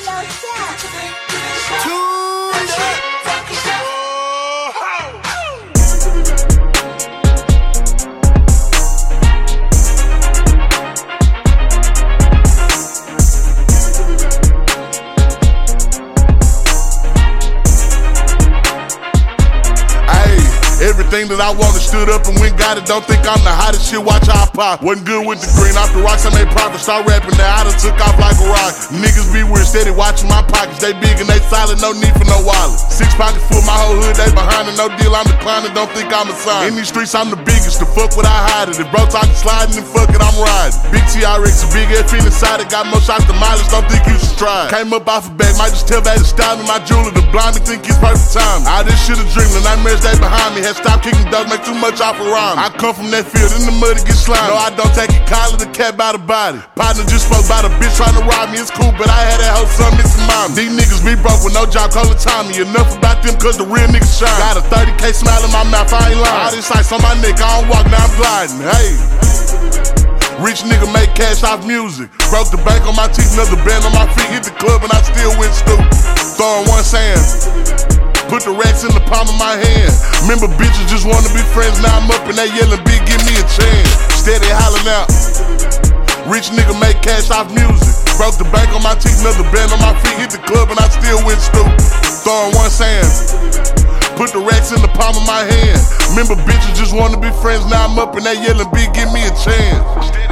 Everything that I wanted stood up and went got it. Don't think I'm the hottest shit, watch how I pop. Wasn't good with the green, off the rocks I made profit. Start rapping now, I done took off like a rock. Niggas be weird, steady watching my pockets. They big and they solid, no need for no wallet. 6 pockets full, my whole hood, they behind it. No deal, I'm declining, don't think I'm a sign. In these streets, I'm the biggest, the fuck would I hide it? If bro talking sliding, then fuck it, I'm riding. Big TRX, a big F inside it. Got more shots than mileage, don't think you should try it. Came up off a bag, might just tell back to style me. My jeweler, the blind, me think it's perfect time. All this shit a dream, the nightmares they behind me. Had stopped kicking dogs, make too much off a rhyme. I come from that field, in the mud to get slimy. No, I don't take a collar, the cat by the body. Partner just spoke about a bitch trying to rob me. It's cool, but I had that whole son missing mom. These niggas be broke with no job, call it Tommy. Enough about them, cause the real niggas shine. Got a 30K smile in my mouth, I ain't lying. All this ice on my neck, I don't walk, now I'm gliding. Hey. Rich nigga make cash off music. Broke the bank on my teeth, another band on my feet. Hit the club and I still went stupid. Throwing one sand. Put the racks in the palm of my hand. Remember bitches just wanna be friends. Now I'm up and they yelling, big, give me a chance. Steady hollering out. Rich nigga make cash off music. Broke the bank on my teeth, another band on my feet. Hit the club and I still went stupid. Throwing one sand. Put the racks in the palm of my hand. Remember bitches just wanna be friends. Now I'm up and they yelling, big, give me a chance.